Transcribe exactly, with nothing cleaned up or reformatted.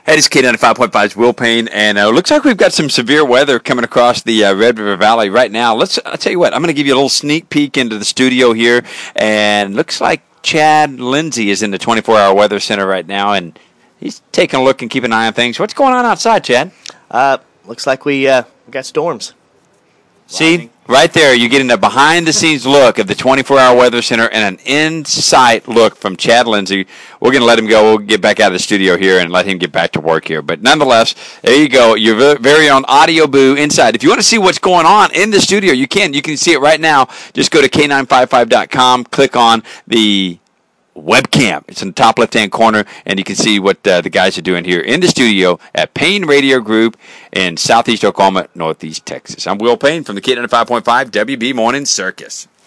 Hey, this is K ninety-five point five's Will Payne, and uh, looks like we've got some severe weather coming across the uh, Red River Valley right now. Let's. I'll tell you what. I'm going to give you a little sneak peek into the studio here, and looks like Chad Lindsay is in the twenty-four hour weather center right now, and he's taking a look and keeping an eye on things. What's going on outside, Chad? Uh, looks like we uh we got storms. See, Lightning. right there, you're getting a behind-the-scenes look of the twenty-four hour weather center and an in-sight look from Chad Lindsay. We're going to let him go. We'll get back out of the studio here and let him get back to work here. But nonetheless, there you go. Your very own Audio Boo inside. If you want to see what's going on in the studio, you can. You can see it right now. Just go to K nine fifty-five dot com, click on the webcam. It's in the top left-hand corner, and you can see what uh, the guys are doing here in the studio at Payne Radio Group in Southeast Oklahoma, Northeast Texas. I'm Will Payne from the K ninety-five point five W B Morning Circus.